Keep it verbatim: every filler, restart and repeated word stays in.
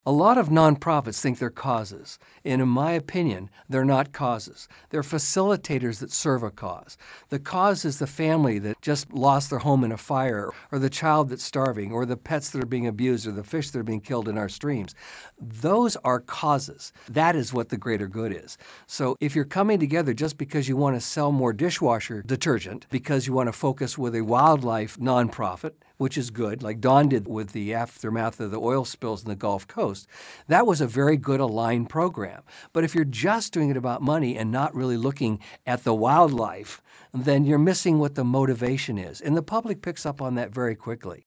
A lot of nonprofits think they're causes, and in my opinion, they're not causes. They're facilitators that serve a cause. The cause is the family that just lost their home in a fire, or the child that's starving, or the pets that are being abused, or the fish that are being killed in our streams. Those are causes. That is what the greater good is. So if you're coming together just because you want to sell more dishwasher detergent, because you want to focus with a wildlife nonprofit, which is good, like Don did with the aftermath of the oil spills in the Gulf Coast, that was a very good aligned program. But if you're just doing it about money and not really looking at the wildlife, then you're missing what the motivation is. And the public picks up on that very quickly.